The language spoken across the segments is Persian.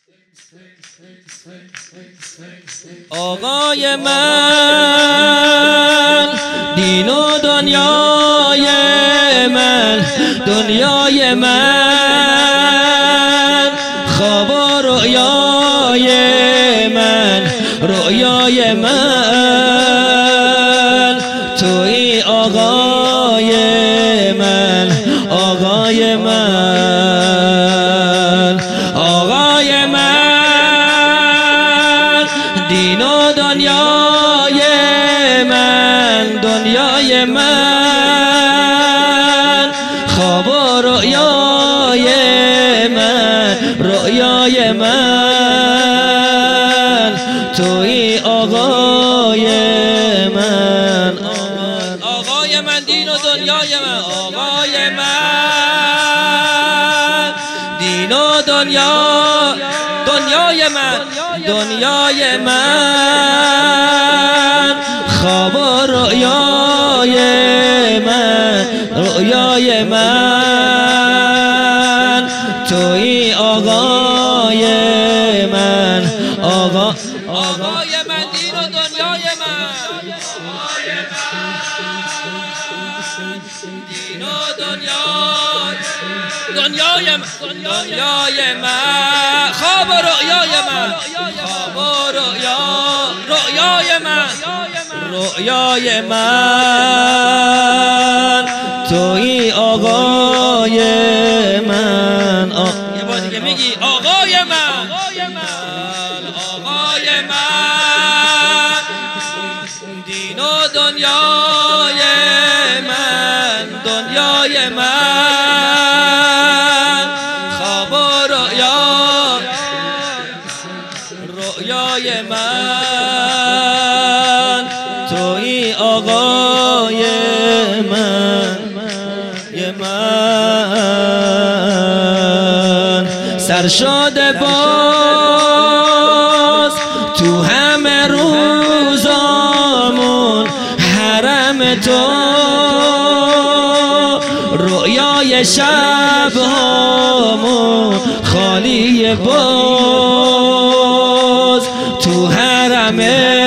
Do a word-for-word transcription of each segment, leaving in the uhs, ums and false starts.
آقای من دین و دنیای من، دنیای من خواب و رؤیای من، رؤیای من توی آقای من، آقای من، آقای من دین و دنیای من، دنیای من خواب و رؤیای من، رؤیای من توی آقای من، آقای من دین و دنیای من، آقای من دین و دنیا، دنیای من، دنیای من خواب و رؤیای من، رؤیای من توی آقای من، آقا آقای من دین و دنیای من، دین و دنیا، دنیای من، دنیای من خواب و رؤیای من، خواب و رؤیا، رؤیای من، رؤیای من توی آقای من، یه بار دیگه میگی آقای من، آقای من دین و دنیای من، دنیای من خواب و رؤیا، رؤیای من توی آقای من، یه من سر شده باز تو همه روزامون حرم تو، رؤیای شبهامون خالی باز تو حرم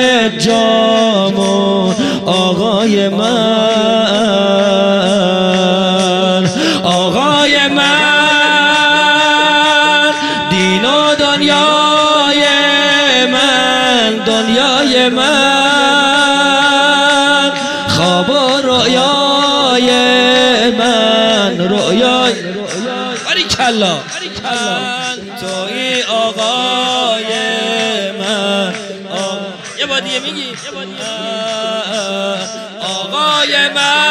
جامون، آقای من، آقای من دین و دنیای من، دنیای من خواب و رؤیای من، رؤیای باریکلا توی آقای من، یه بار دیگه میگی آقای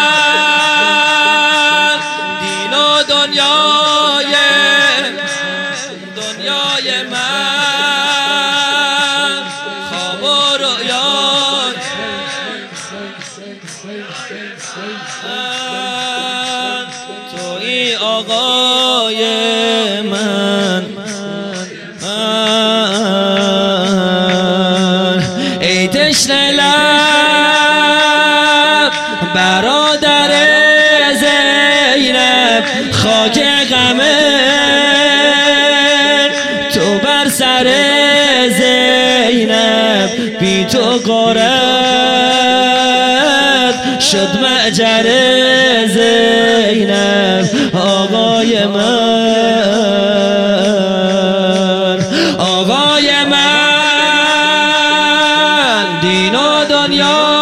من دین و دنیای، دنیای من خواب و رؤیای من توی آقای من، ای تشنه لب برادر زینب، خاک غم تو بر سر زینب، بی تو غارت شد مأجر زینب، آقای من، آقای من دین و دنیا،